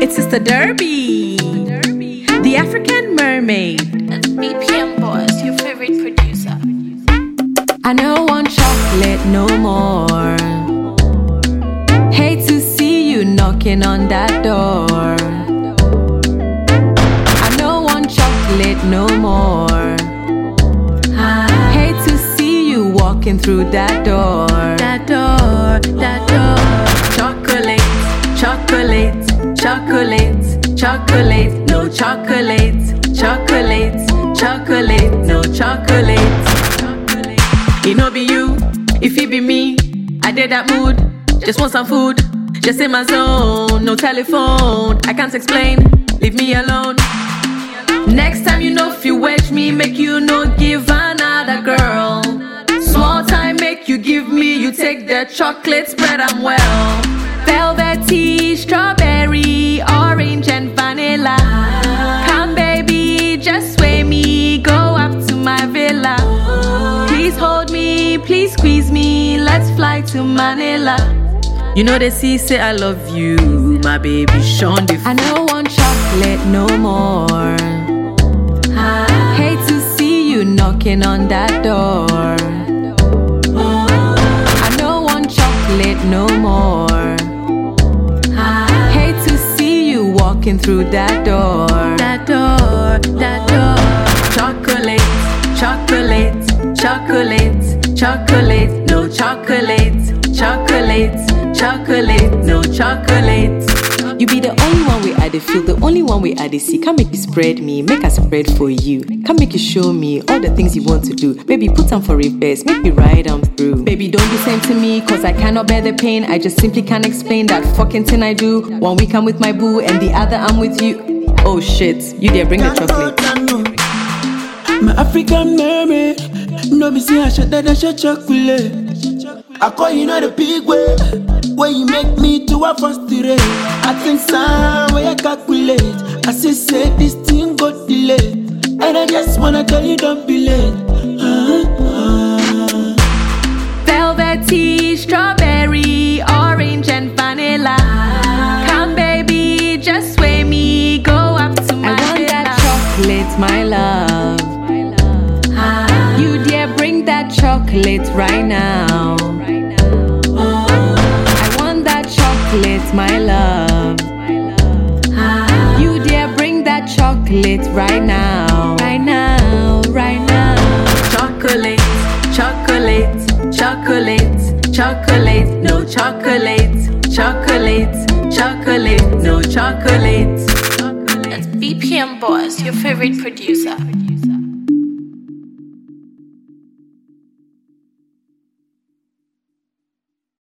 It's Sister Derby, the African mermaid. That's BPM Boss, your favorite producer. I don't want chocolate no more. Hate to see you knocking on that door. I don't want chocolate no more. Hate to see you walking through that door. That door, that door. Chocolate, chocolate, chocolate, chocolate, no chocolate, chocolate, chocolate, no chocolate. It no be you, if it be me, I did that mood. Just want some food, just in my zone. No telephone, I can't explain, leave me alone. Next time you know if you wedge me, make you no give another girl. Small time make you give me, you take the chocolate spread, I'm well. Velvety, strawberry, orange and vanilla. Come baby, just sway me, go up to my villa. Please hold me, please squeeze me, let's fly to Manila. You know they say I love you, my baby Sean the I don't want chocolate no more. Hate to see you knocking on that door. I don't want chocolate no more. Hate to see you walking through that door. That door, that door. Chocolate, chocolate, chocolate, chocolate, no chocolate, chocolate, chocolate, no chocolate. You be the only one way I dey feel, the only one way I dey see. Come make you spread me, make I spread for you. Come make you show me all the things you want to do. Baby, put them for reverse, make me ride them through. Baby, don't be same to me, cause I cannot bear the pain. I just simply can't explain that fucking thing I do. 1 week I'm with my boo, and the other I'm with you. Oh shit, you there, bring the chocolate. My African mermaid, no be say I shot that I shot chocolate. I call you not a big way, where you make me to a frustrate. I think some way I calculate. I say this thing got delayed, and I just wanna tell you don't be late. Velvety, strawberry, orange and vanilla. Come baby, just sway me, go up to my villa. I want that chocolate, my love. You dear, bring that chocolate right now. I want that chocolate, my love. You dear, bring that chocolate right now. Right now, right now. Chocolate, chocolate, chocolate, chocolate, no chocolate, chocolate, chocolate, no chocolate. That's BPM Boss, your favorite producer.